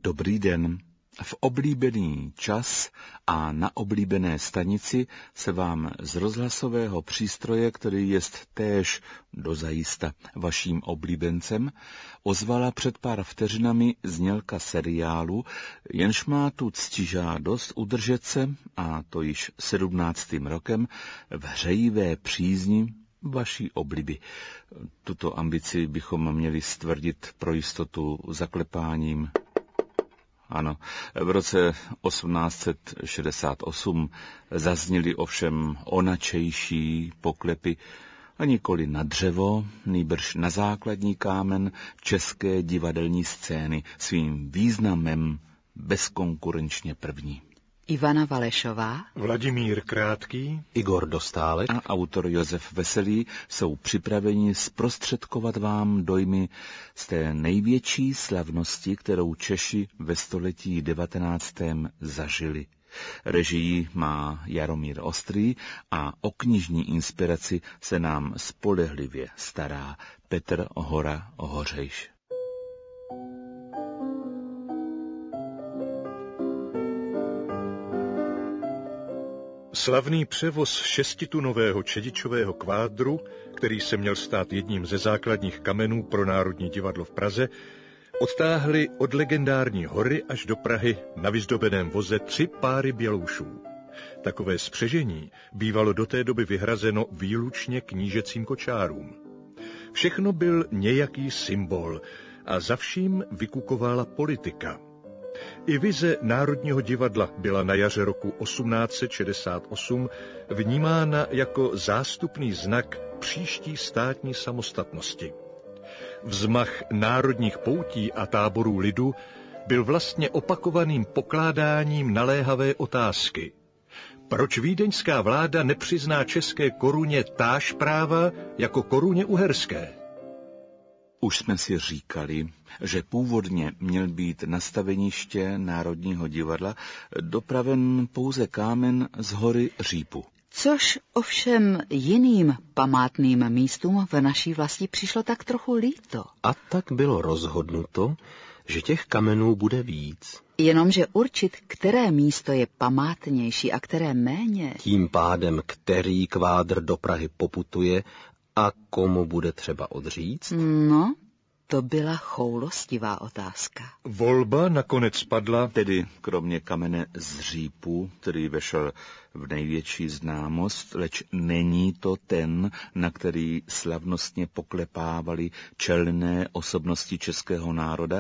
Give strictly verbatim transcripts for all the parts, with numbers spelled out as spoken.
Dobrý den. V oblíbený čas a na oblíbené stanici se vám z rozhlasového přístroje, který jest též dozajista vaším oblíbencem, ozvala před pár vteřinami znělka seriálu, jenž má tu ctižádost udržet se, a to již sedmnáctým rokem, v hřejivé přízni vaší obliby. Tuto ambici bychom měli stvrdit pro jistotu zaklepáním. Ano, v roce osmnáct set šedesát osm zazněly ovšem onačejší poklepy a nikoli na dřevo, nýbrž na základní kámen české divadelní scény, svým významem bezkonkurenčně první. Ivana Valešová, Vladimír Krátký, Igor Dostálek a autor Josef Veselý jsou připraveni zprostředkovat vám dojmy z té největší slavnosti, kterou Češi ve století devatenáctém zažili. Režii má Jaromír Ostrý a o knižní inspiraci se nám spolehlivě stará Petr Hora Hořejš. Slavný převoz šestitunového čedičového kvádru, který se měl stát jedním ze základních kamenů pro Národní divadlo v Praze, odtáhli od legendární hory až do Prahy na vyzdobeném voze tři páry běloušů. Takové spřežení bývalo do té doby vyhrazeno výlučně knížecím kočárům. Všechno byl nějaký symbol a za vším vykukovala politika. I vize Národního divadla byla na jaře roku osmnáct set šedesát osm vnímána jako zástupný znak příští státní samostatnosti. Vzmach národních poutí a táborů lidu byl vlastně opakovaným pokládáním naléhavé otázky. Proč vídeňská vláda nepřizná české koruně táž práva jako koruně uherské? Už jsme si říkali, že původně měl být na staveniště Národního divadla dopraven pouze kámen z hory Řípu. Což ovšem jiným památným místům v naší vlasti přišlo tak trochu líto. A tak bylo rozhodnuto, že těch kamenů bude víc. Jenomže určit, které místo je památnější a které méně. Tím pádem, který kvádr do Prahy poputuje a komu bude třeba odříct? No, to byla choulostivá otázka. Volba nakonec padla, tedy kromě kamene z Řípu, který vešel v největší známost, leč není to ten, na který slavnostně poklepávali čelné osobnosti českého národa.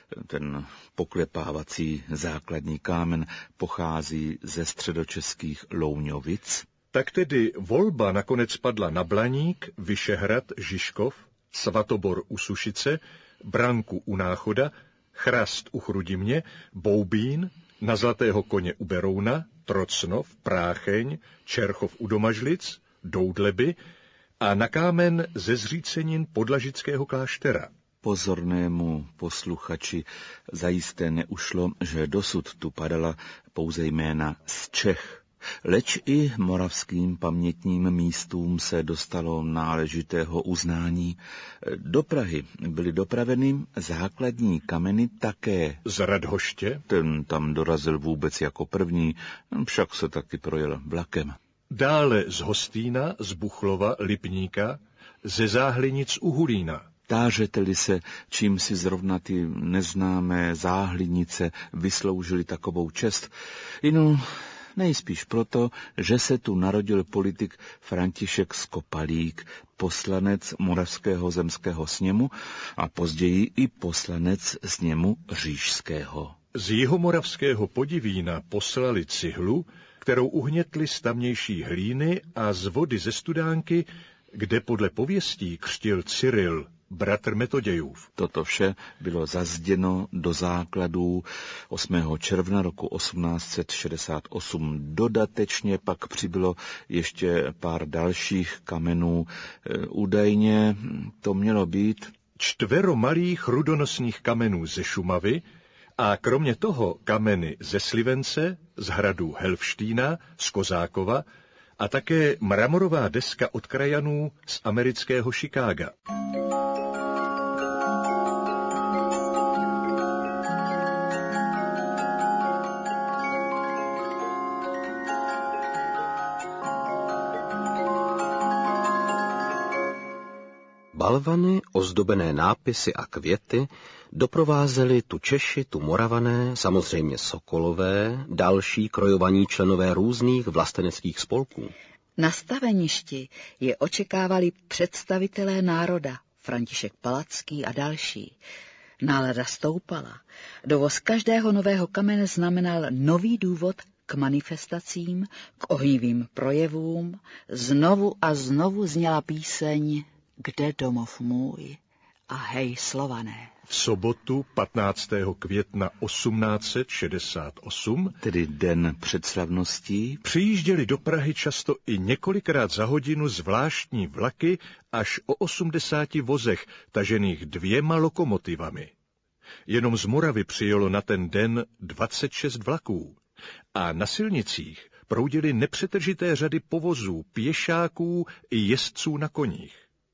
Ten poklepávací základní kámen pochází ze středočeských Louňovic. Tak tedy volba nakonec padla na Blaník, Vyšehrad, Žižkov, Svatobor u Sušice, Branku u Náchoda, Chrast u Chrudimně, Boubín, na Zlatého koně u Berouna, Trocnov, Prácheň, Čerchov u Domažlic, Doudleby a na kámen ze zřícenin Podlažického kláštera. Pozornému posluchači zajisté neušlo, že dosud tu padala pouze jména z Čech. Leč i moravským pamětním místům se dostalo náležitého uznání. Do Prahy byly dopraveny základní kameny také. Z Radhoště? Ten tam dorazil vůbec jako první, však se taky projel vlakem. Dále z Hostýna, z Buchlova, Lipníka, ze Záhlinic u Hulína. Tážete-li se, čím si zrovna ty neznámé Záhlinice vysloužily takovou čest, jinou nejspíš proto, že se tu narodil politik František Skopalík, poslanec Moravského zemského sněmu a později i poslanec sněmu Říšského. Z jihomoravského Podivína poslali cihlu, kterou uhnětli z tamnější hlíny, a z vody ze studánky, kde podle pověstí křtil Cyril, bratr Metodějův. Toto vše bylo zazděno do základů osmého června roku osmnáct set šedesát osm. Dodatečně pak přibylo ještě pár dalších kamenů. Údajně to mělo být čtvero malých rudonosných kamenů ze Šumavy a kromě toho kameny ze Slivence, z hradu Helfštína, z Kozákova a také mramorová deska od krajanů z amerického Chicaga. Balvany, ozdobené nápisy a květy doprovázeli tu Češi, tu Moravané, samozřejmě Sokolové, další krojovaní členové různých vlasteneckých spolků. Na staveništi je očekávali představitelé národa, František Palacký a další. Nálada stoupala. Dovoz každého nového kamene znamenal nový důvod k manifestacím, k ohnivým projevům. Znovu a znovu zněla píseň Kde domov můj? A hej, Slované. V sobotu patnáctého května osmnáct set šedesát osm, tedy den před slavností, přijížděli do Prahy často i několikrát za hodinu zvláštní vlaky až o osmdesáti vozech, tažených dvěma lokomotivami. Jenom z Moravy přijelo na ten den dvacet šest vlaků a na silnicích proudily nepřetržité řady povozů, pěšáků i jezdců na koních.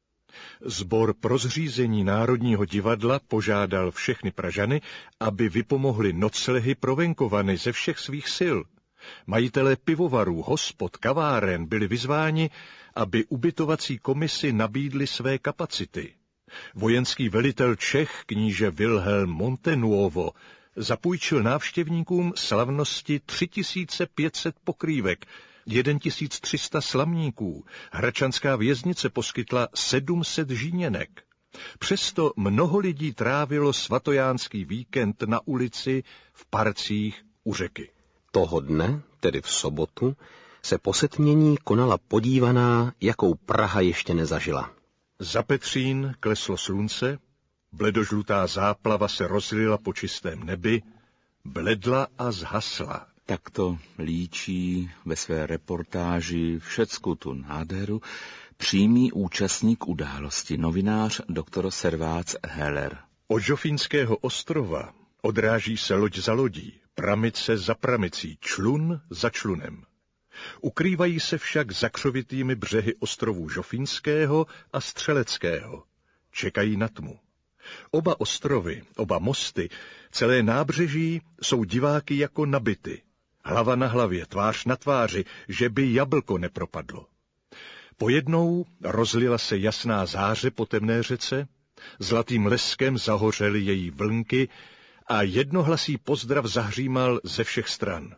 Sbor pro zřízení Národního divadla požádal všechny Pražany, aby vypomohli noclehy pro venkovany ze všech svých sil. Majitelé pivovarů, hospod, kaváren byli vyzváni, aby ubytovací komisi nabídli své kapacity. Vojenský velitel Čech, kníže Wilhelm Montenuovo, zapůjčil návštěvníkům slavnosti tři tisíce pět set pokrývek, tisíc tři sta slamníků, hračanská věznice poskytla sedm set žíněnek. Přesto mnoho lidí trávilo svatojánský víkend na ulici, v parcích, u řeky. Toho dne, tedy v sobotu, se po setmění konala podívaná, jakou Praha ještě nezažila. Za Petřín kleslo slunce, bledožlutá záplava se rozlila po čistém nebi, bledla a zhasla. Takto líčí ve své reportáži všecku tu nádheru přímý účastník události, novinář doktor Servác Heller. Od Žofínského ostrova odráží se loď za lodí, pramice za pramicí, člun za člunem. Ukrývají se však za křovitými břehy ostrovů Žofínského a Střeleckého. Čekají na tmu. Oba ostrovy, oba mosty, celé nábřeží jsou diváky jako nabity. Hlava na hlavě, tvář na tváři, že by jablko nepropadlo. Pojednou rozlila se jasná záře po temné řece, zlatým leskem zahořely její vlnky a jednohlasý pozdrav zahřímal ze všech stran.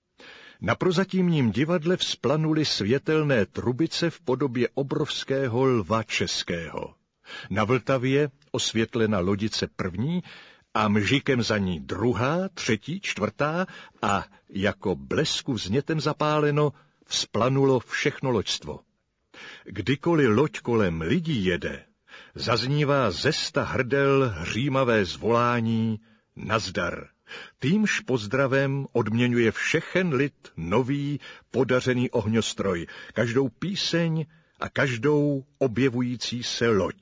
Na prozatímním divadle vzplanuly světelné trubice v podobě obrovského lva českého. Na Vltavě osvětlena lodice první a mžikem za ní druhá, třetí, čtvrtá a jako blesku vznětem zapáleno vzplanulo všechno loďstvo. Kdykoliv loď kolem lidí jede, zaznívá ze sta hrdel hřímavé zvolání nazdar. Týmž pozdravem odměňuje všechen lid nový, podařený ohňostroj, každou píseň a každou objevující se loď.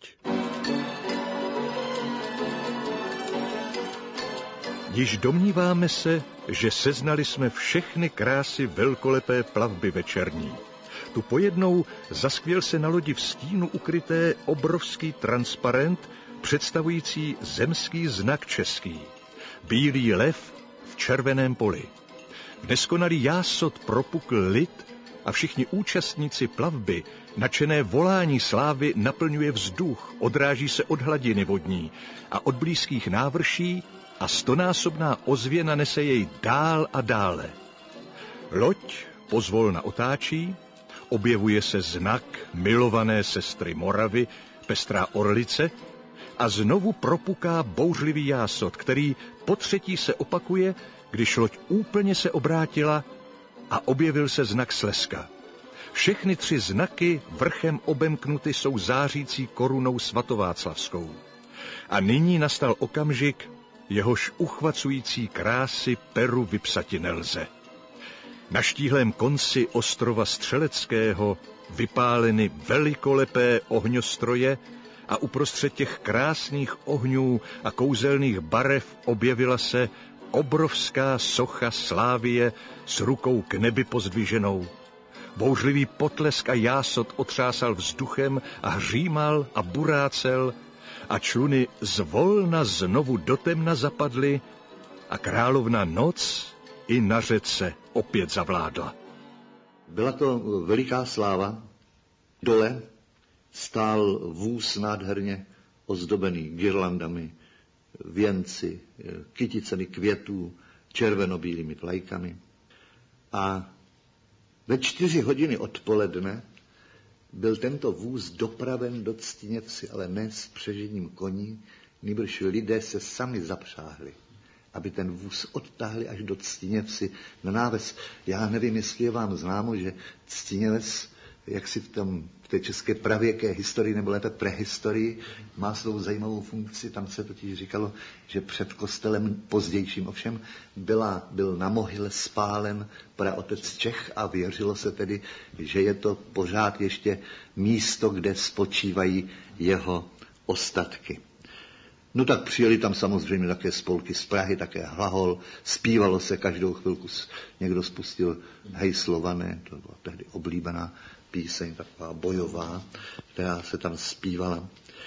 Již domníváme se, že seznali jsme všechny krásy velkolepé plavby večerní. Tu pojednou zaskvěl se na lodi v stínu ukryté obrovský transparent, představující zemský znak český. Bílý lev v červeném poli. V neskonalý jásot propukl lid a všichni účastníci plavby, nadšené volání slávy naplňuje vzduch, odráží se od hladiny vodní a od blízkých návrší a stonásobná ozvěna nese jej dál a dále. Loď pozvolna otáčí, objevuje se znak milované sestry Moravy, pestrá orlice, a znovu propuká bouřlivý jásot, který po třetí se opakuje, když loď úplně se obrátila a objevil se znak Slezska. Všechny tři znaky vrchem obemknuty jsou zářící korunou svatováclavskou. A nyní nastal okamžik, jehož uchvacující krásy peru vypsati nelze. Na štíhlém konci ostrova Střeleckého vypáleny velikolepé ohňostroje a uprostřed těch krásných ohňů a kouzelných barev objevila se obrovská socha Slávie s rukou k nebi pozdviženou. Bouřlivý potlesk a jásot otřásal vzduchem a hřímal a burácel a čluny zvolna znovu do temna zapadly a královna noc i na řece opět zavládla. Byla to veliká sláva. Dole stál vůz nádherně ozdobený girlandami, věnci, kyticemi květů, červenobílými vlajkami. A ve čtyři hodiny odpoledne byl tento vůz dopraven do Ctiněvsi, ale ne s přežením koní, nýbrž lidé se sami zapřáhli, aby ten vůz odtáhli až do Ctiněvsi na náves. Já nevím, jestli je vám známo, že Ctiněves, jak si v, tom, v té české pravěké historii, nebo lépe prehistorii, má svou zajímavou funkci. Tam se totiž říkalo, že před kostelem pozdějším ovšem byla, byl na mohyle spálen praotec Čech a věřilo se tedy, že je to pořád ještě místo, kde spočívají jeho ostatky. No tak přijeli tam samozřejmě také spolky z Prahy, také hlahol, zpívalo se každou chvilku, někdo spustil Hej Slované, to byla tehdy oblíbená píseň, taková bojová, která se tam zpívala.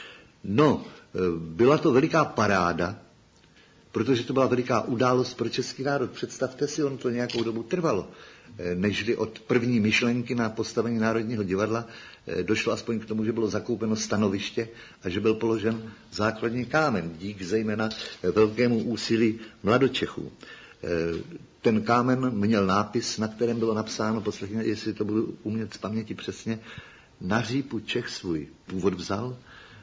No, byla to veliká paráda, protože to byla veliká událost pro český národ. Představte si, on to nějakou dobu trvalo, nežli od první myšlenky na postavení Národního divadla došlo aspoň k tomu, že bylo zakoupeno stanoviště a že byl položen základní kámen, dík zejména velkému úsilí mladočechů. Ten kámen měl nápis, na kterém bylo napsáno, poslechněte, jestli to budu umět z paměti přesně, na řípu Čech svůj původ vzal,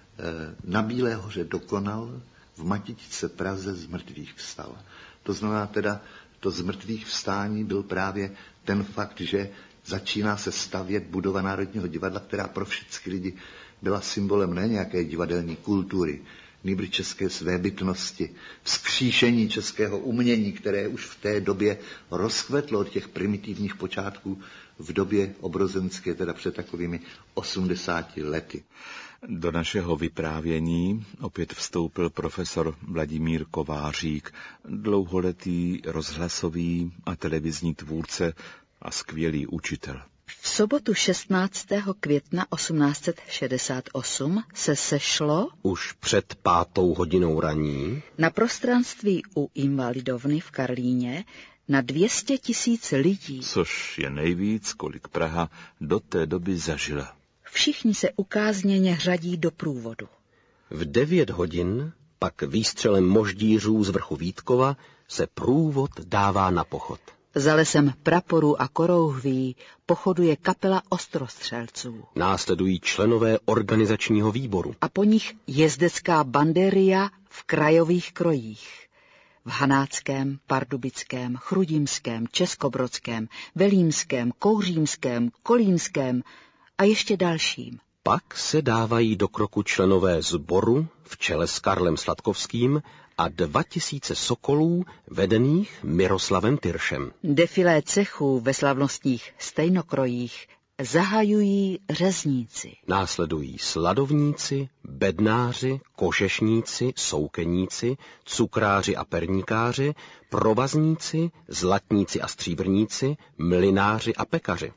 na Bílé hoře dokonal, v Matičce Praze z mrtvých vstal. To znamená teda, to z mrtvých vstání byl právě ten fakt, že začíná se stavět budova Národního divadla, která pro všechny lidi byla symbolem ne nějaké divadelní kultury, nýbrž české svébytnosti, vzkříšení českého umění, které už v té době rozkvetlo od těch primitivních počátků v době obrozenské, teda před takovými osmdesáti lety. Do našeho vyprávění opět vstoupil profesor Vladimír Kovářík, dlouholetý rozhlasový a televizní tvůrce a skvělý učitel. V sobotu šestnáctého května osmnáct set šedesát osm se sešlo už před pátou hodinou raní na prostranství u Invalidovny v Karlíně na dvě stě tisíc lidí, což je nejvíc, kolik Praha do té doby zažila. Všichni se ukázněně řadí do průvodu. V devět hodin pak výstřelem moždířů z vrchu Vítkova se průvod dává na pochod. Za lesem praporů a korouhví pochoduje kapela ostrostřelců. Následují členové organizačního výboru. A po nich jezdecká banderia v krajových krojích. V Hanáckém, Pardubickém, Chrudimském, Českobrodském, Velímském, Kouřímském, Kolínském a ještě dalším. Pak se dávají do kroku členové sboru v čele s Karlem Sladkovským a dva tisíce sokolů vedených Miroslavem Tyršem. Defilé cechů ve slavnostních stejnokrojích zahajují řezníci. Následují sladovníci, bednáři, kožešníci, soukeníci, cukráři a perníkáři, provazníci, zlatníci a stříbrníci, mlynáři a pekaři.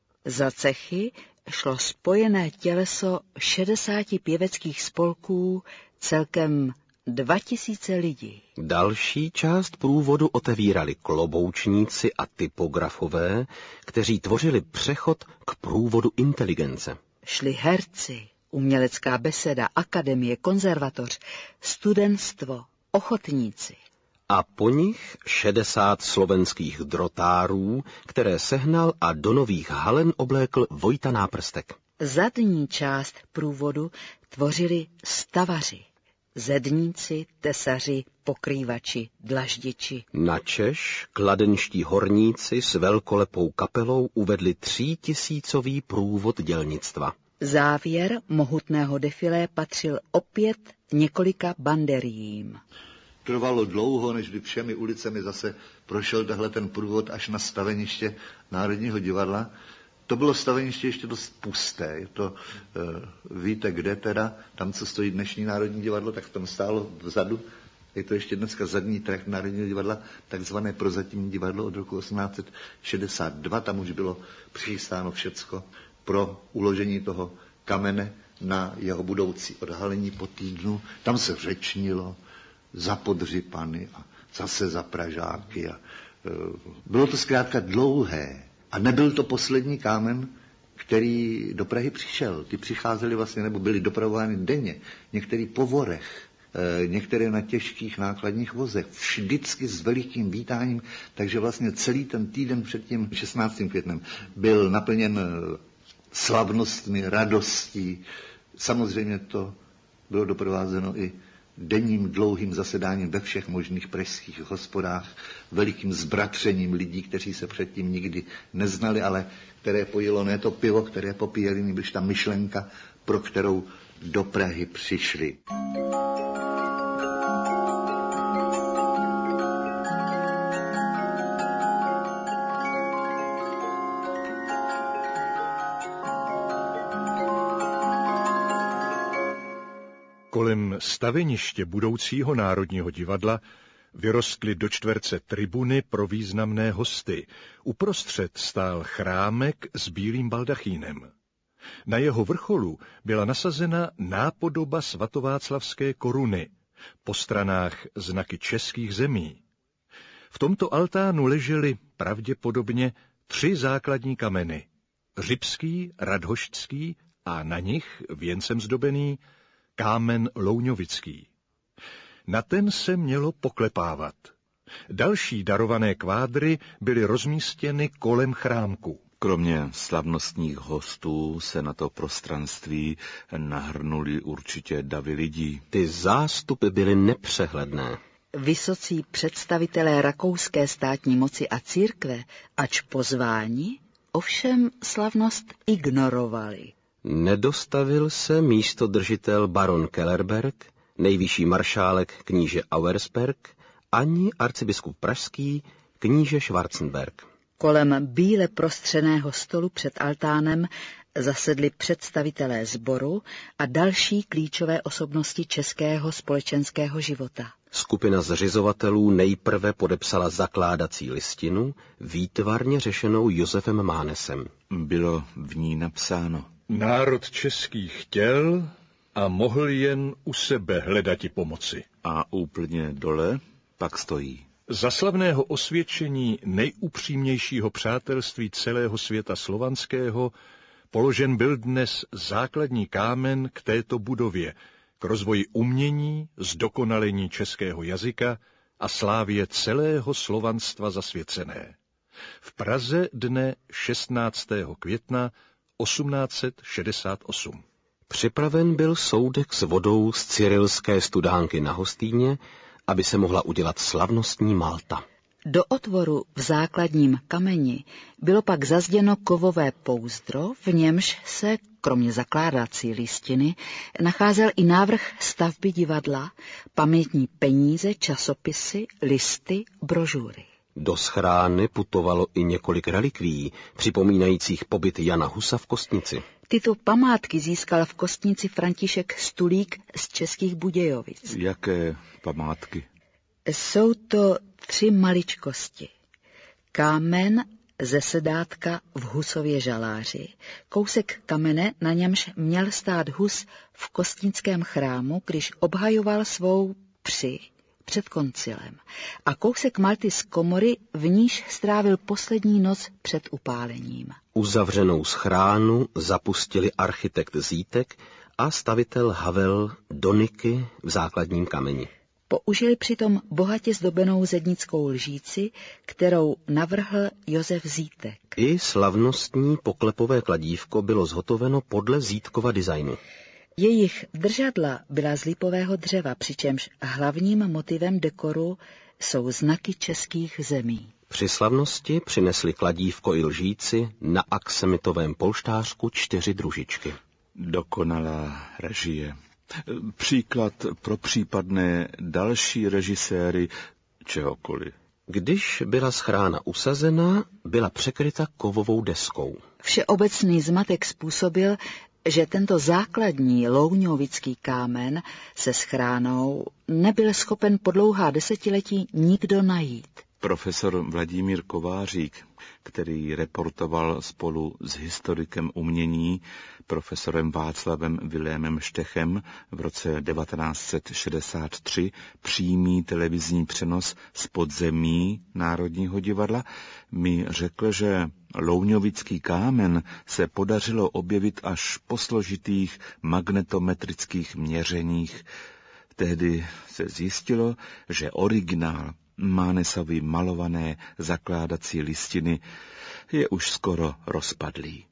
Za cechy šlo spojené těleso šedesáti pěveckých spolků, celkem dva tisíce lidí. Další část průvodu otevírali kloboučníci a typografové, kteří tvořili přechod k průvodu inteligence. Šli herci, umělecká beseda, akademie, konzervatoř, studentstvo, ochotníci. A po nich šedesát slovenských drotárů, které sehnal a do nových halen oblékl Vojta Náprstek. Zadní část průvodu tvořili stavaři, zedníci, tesaři, pokrývači, dlaždiči. Načež kladenští horníci s velkolepou kapelou uvedli třítisícový průvod dělnictva. Závěr mohutného defilé patřil opět několika banderiím. Trvalo dlouho, než by všemi ulicemi zase prošel tahle ten průvod až na staveniště Národního divadla. To bylo staveniště ještě dost pusté. Je to, e, víte kde teda, tam, co stojí dnešní Národní divadlo, tak tam stálo vzadu. Je to ještě dneska zadní trakt Národního divadla, takzvané prozatímní divadlo od roku osmnáct set šedesát dva. Tam už bylo přichystáno všecko pro uložení toho kamene na jeho budoucí odhalení po týdnu. Tam se řečnilo za Podřipany a zase za Pražáky. A, e, bylo to zkrátka dlouhé. A nebyl to poslední kámen, který do Prahy přišel. Ty přicházeli vlastně, nebo byli dopravovány denně, některý po vorech, některé na těžkých nákladních vozech, vždycky s velikým vítáním, takže vlastně celý ten týden před tím šestnáctým květnem byl naplněn slavnostmi, radostí. Samozřejmě to bylo doprovázeno i denním dlouhým zasedáním ve všech možných pražských hospodách, velikým zbratřením lidí, kteří se předtím nikdy neznali, ale které pojilo ne to pivo, které popíjeli, nebož ta myšlenka, pro kterou do Prahy přišli. Kolem staveniště budoucího Národního divadla vyrostly do čtverce tribuny pro významné hosty. Uprostřed stál chrámek s bílým baldachínem. Na jeho vrcholu byla nasazena nápodoba svatováclavské koruny, po stranách znaky českých zemí. V tomto altánu ležely pravděpodobně tři základní kameny, řipský, radhoštský a na nich věncem zdobený kámen louňovický. Na ten se mělo poklepávat. Další darované kvádry byly rozmístěny kolem chrámku. Kromě slavnostních hostů se na to prostranství nahrnuli určitě davy lidí. Ty zástupy byly nepřehledné. Vysocí představitelé rakouské státní moci a církve, ač pozváni, ovšem slavnost ignorovali. Nedostavil se místodržitel baron Kellerberg, nejvyšší maršálek kníže Auersperg, ani arcibiskup pražský kníže Schwarzenberg. Kolem bíle prostřeného stolu před altánem zasedli představitelé sboru a další klíčové osobnosti českého společenského života. Skupina zřizovatelů nejprve podepsala zakládací listinu, výtvarně řešenou Josefem Mánesem. Bylo v ní napsáno: Národ český chtěl a mohl jen u sebe hledati pomoci. A úplně dole pak stojí: Za slavného osvědčení nejupřímnějšího přátelství celého světa slovanského položen byl dnes základní kámen k této budově, k rozvoji umění, zdokonalení českého jazyka a slávě celého slovanstva zasvěcené. V Praze dne šestnáctého května osmnáct set šedesát osm. Připraven byl soudek s vodou z cyrilské studánky na Hostýně, aby se mohla udělat slavnostní malta. Do otvoru v základním kameni bylo pak zazděno kovové pouzdro, v němž se, kromě zakládací listiny, nacházel i návrh stavby divadla, pamětní peníze, časopisy, listy, brožury. Do schrány putovalo i několik relikví, připomínajících pobyt Jana Husa v Kostnici. Tyto památky získal v Kostnici František Stulík z Českých Budějovic. Jaké památky? Jsou to tři maličkosti. Kámen ze sedátka v Husově žaláři, kousek kamene, na němž měl stát Hus v kostnickém chrámu, když obhajoval svou při před koncilem, a kousek malty z komory, v níž strávil poslední noc před upálením. Uzavřenou schránu zapustili architekt Zítek a stavitel Havel Doniky v základním kameni. Použili přitom bohatě zdobenou zednickou lžíci, kterou navrhl Josef Zítek. I slavnostní poklepové kladívko bylo zhotoveno podle Zítkova designu. Jejich držadla byla z lipového dřeva, přičemž hlavním motivem dekoru jsou znaky českých zemí. Při slavnosti přinesli kladívko i lžíci na aksamitovém polštářku čtyři družičky. Dokonalá režie. Příklad pro případné další režiséry čehokoliv. Když byla schrána usazena, byla překryta kovovou deskou. Všeobecný zmatek způsobil, že tento základní louňovický kámen se schránou nebyl schopen po dlouhá desetiletí nikdo najít. Profesor Vladimír Kovářík který reportoval spolu s historikem umění, profesorem Václavem Vilémem Štechem v roce devatenáct set šedesát tři přímý televizní přenos z podzemí Národního divadla, mi řekl, že louňovický kámen se podařilo objevit až po složitých magnetometrických měřeních. Tehdy se zjistilo, že originál Mánesovy malované zakládací listiny je už skoro rozpadlý.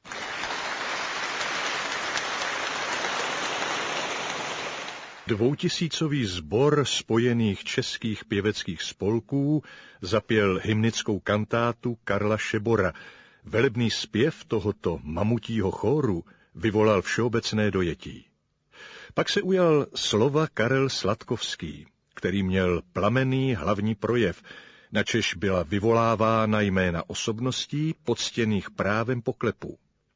Dvoutisícový sbor spojených českých pěveckých spolků zapěl hymnickou kantátu Karla Šebora. Velebný zpěv tohoto mamutího chóru vyvolal všeobecné dojetí. Pak se ujal slova Karel Sladkovský, který měl plamenný hlavní projev, načež byla vyvolávána jména osobností poctěných právem poklepu.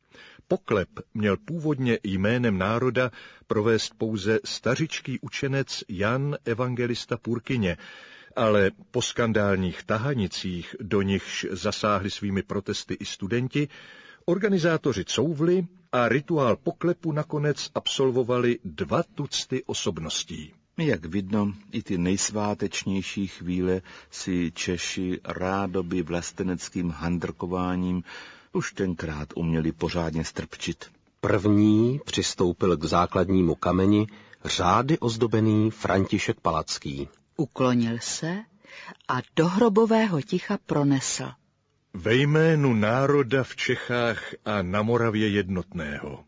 Poklep měl původně jménem národa provést pouze stařičký učenec Jan Evangelista Purkyně, ale po skandálních tahanicích, do nichž zasáhli svými protesty i studenti, organizátoři couvli a rituál poklepu nakonec absolvovali dva tucty osobností. Jak vidno, i ty nejsvátečnější chvíle si Češi rádoby vlasteneckým handrkováním už tenkrát uměli pořádně strpčit. První přistoupil k základnímu kameni řády ozdobený František Palacký. Uklonil se a do hrobového ticha pronesl: Ve jménu národa v Čechách a na Moravě jednotného.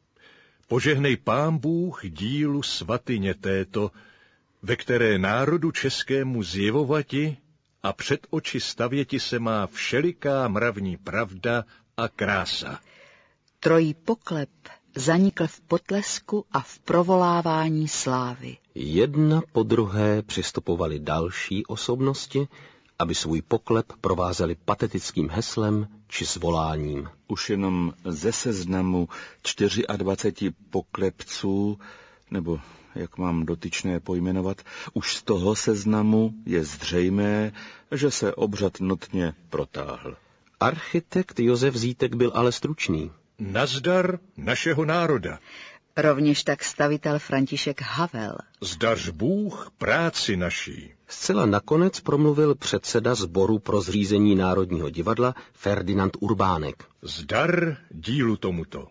Požehnej Pán Bůh dílu svatyně této, ve které národu českému zjevovati a před oči stavěti se má všeliká mravní pravda a krása. Trojí poklep zanikl v potlesku a v provolávání slávy. Jedna po druhé přistupovali další osobnosti, aby svůj poklep provázeli patetickým heslem či zvoláním. Už jenom ze seznamu dvaceti čtyři poklepců, nebo jak mám dotyčné pojmenovat, už z toho seznamu je zřejmé, že se obřad notně protáhl. Architekt Josef Zítek byl ale stručný. Nazdar našeho národa. Rovněž tak stavitel František Havel. Zdař Bůh práci naší. Zcela nakonec promluvil předseda sboru pro zřízení Národního divadla Ferdinand Urbánek. Zdar dílu tomuto.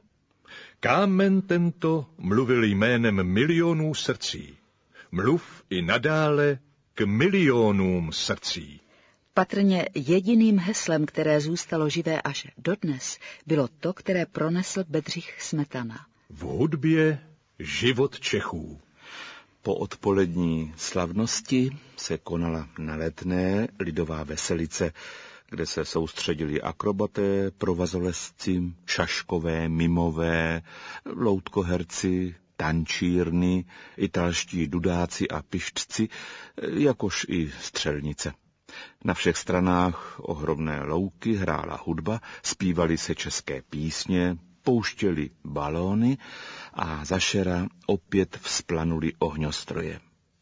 Kámen tento mluvil jménem milionů srdcí. Mluv i nadále k milionům srdcí. Patrně jediným heslem, které zůstalo živé až dodnes, bylo to, které pronesl Bedřich Smetana. V hudbě život Čechů. Po odpolední slavnosti se konala na Letné lidová veselice, kde se soustředili akrobaté, provazolezci, šaškové, mimové, loutkoherci, tančírny, italští dudáci a pištci, jakož i střelnice. Na všech stranách ohromné louky hrála hudba, zpívaly se české písně, pouštěli balóny a za šera opět vzplanuli ohňostroje.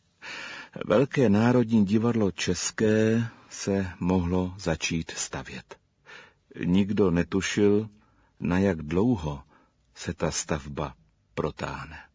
Velké Národní divadlo české se mohlo začít stavět. Nikdo netušil, na jak dlouho se ta stavba protáhne.